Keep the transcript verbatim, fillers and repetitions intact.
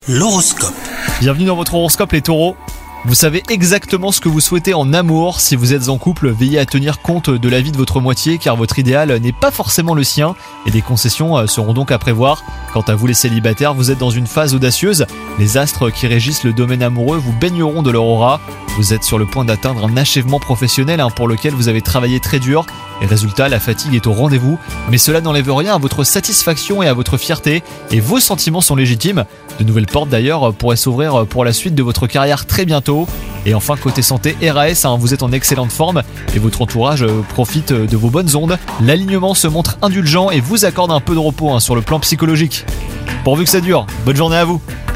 L'horoscope. Bienvenue dans votre horoscope les taureaux. Vous savez exactement ce que vous souhaitez en amour. Si vous êtes en couple, veillez à tenir compte de l'avis de votre moitié car votre idéal n'est pas forcément le sien et des concessions seront donc à prévoir. Quant à vous les célibataires, vous êtes dans une phase audacieuse. Les astres qui régissent le domaine amoureux vous baigneront de leur aura. Vous êtes sur le point d'atteindre un achèvement professionnel hein, pour lequel vous avez travaillé très dur. Et résultat, la fatigue est au rendez-vous. Mais cela n'enlève rien à votre satisfaction et à votre fierté. Et vos sentiments sont légitimes. De nouvelles portes d'ailleurs pourraient s'ouvrir pour la suite de votre carrière très bientôt. Et enfin côté santé R A S, hein, vous êtes en excellente forme et votre entourage profite de vos bonnes ondes. L'alignement se montre indulgent et vous accorde un peu de repos hein, sur le plan psychologique. Pourvu que ça dure, bonne journée à vous.